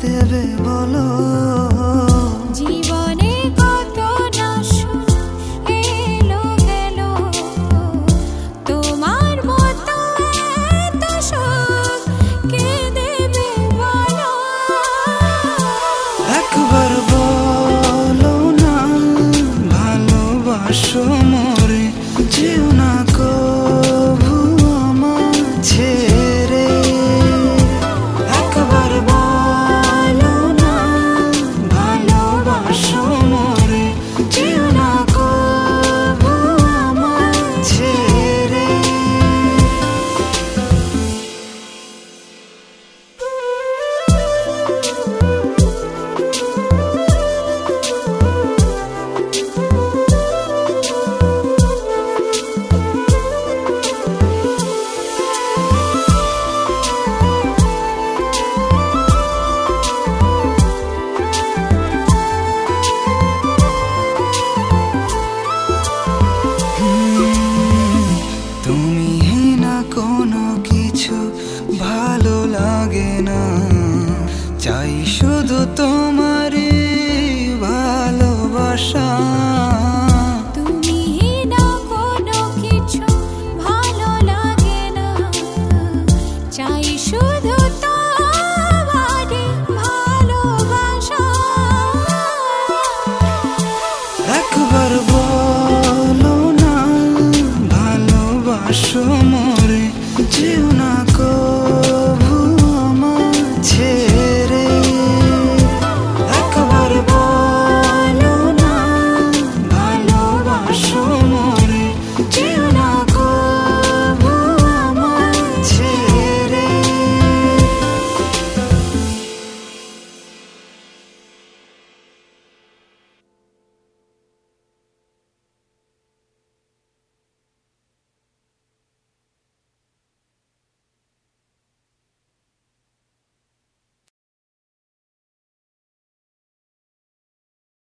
দেবে বলো? জীবনে কত না সুখ এলো গেল, তোমার মতো এত সুখ কে দেবে বলো? একবার বলো না ভালোবাসো মোরে, যেও না কভু আমার ছেড়ে। একবার বলো না ভালোবাসো মোরে, যেও না কভু আমার ছেড়ে। তুমি না কোনো কিছু ভালো লাগে না, চাই শুধু তোমার